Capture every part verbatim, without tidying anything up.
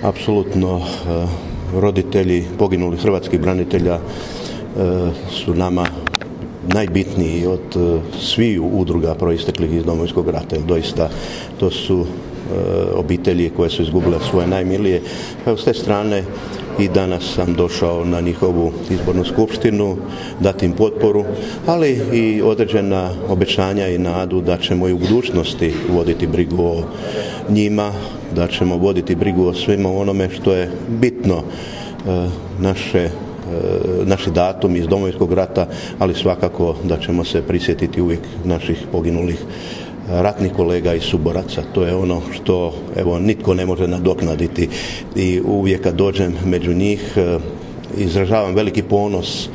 Apsolutno roditelji poginulih hrvatskih branitelja su nama najbitniji od sviju udruga proisteklih iz Domovinskog rata. Doista to su obitelji koje su izgubile svoje najmilije. Pa s te strane i danas sam došao na njihovu izbornu skupštinu dati im potporu, ali i određena obećanja i nadu da ćemo i u budućnosti voditi brigu o njima, da ćemo voditi brigu o svima onome što je bitno naše naši datumi iz Domovinskog rata, ali svakako da ćemo se prisjetiti uvijek naših poginulih ratnih kolega i suboraca. To je ono što evo nitko ne može nadoknaditi i uvijek kad dođem među njih izražavam veliki ponos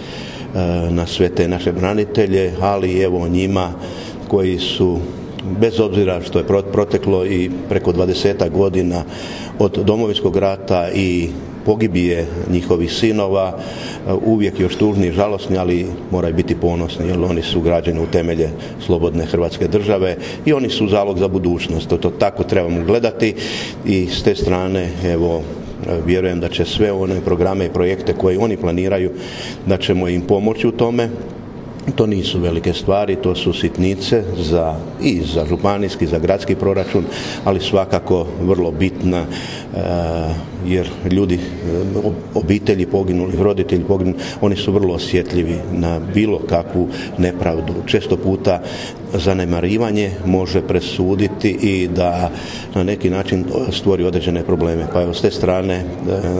na sve te naše branitelje, ali evo njima koji su, bez obzira što je proteklo i preko dvadesetak godina od Domovinskog rata i pogibije njihovih sinova, uvijek još tužni i žalosni, ali moraju biti ponosni jer oni su građeni u temelje slobodne Hrvatske države i oni su zalog za budućnost. To, to tako trebamo gledati i s te strane evo vjerujem da će sve one programe i projekte koje oni planiraju, da ćemo im pomoći u tome. To nisu velike stvari, to su sitnice za, i za županijski, za gradski proračun, ali svakako vrlo bitna e, jer ljudi, obitelji poginulih, roditelji poginulih, oni su vrlo osjetljivi na bilo kakvu nepravdu. Često puta zanemarivanje može presuditi i da na neki način stvori određene probleme. Pa evo s te strane e,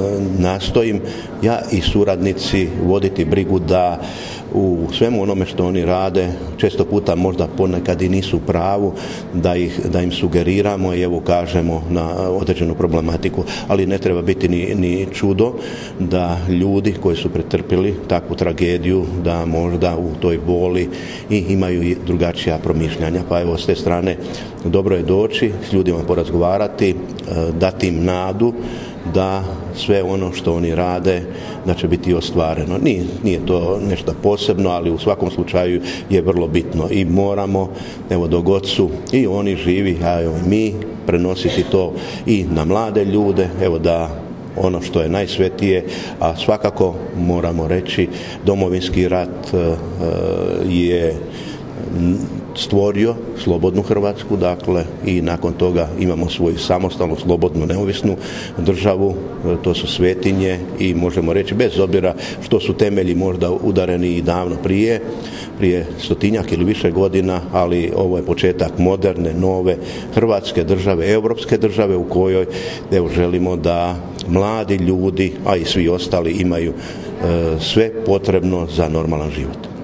nastojim ja i suradnici voditi brigu da u svemu onome što oni rade, često puta možda ponekad i nisu u pravu, da, ih, da im sugeriramo i evo kažemo na određenu problematiku, ali ne treba biti ni, ni čudo da ljudi koji su pretrpjeli takvu tragediju, da možda u toj boli i imaju i drugačija promišljanja. Pa evo s te strane dobro je doći, s ljudima porazgovarati, dati im nadu da sve ono što oni rade da će biti ostvareno. Nije, nije to nešto posebno, ali u svakom slučaju je vrlo bitno i moramo, evo dok god su i oni živi, a evo i mi, prenositi to i na mlade ljude, evo da ono što je najsvetije, a svakako moramo reći Domovinski rat je stvorio slobodnu Hrvatsku, dakle i nakon toga imamo svoju samostalnu, slobodnu, neovisnu državu, to su svetinje i možemo reći bez obzira što su temelji možda udareni i davno prije, prije stotinjak ili više godina, ali ovo je početak moderne, nove Hrvatske države, europske države u kojoj evo želimo da mladi ljudi, a i svi ostali imaju e, sve potrebno za normalan život.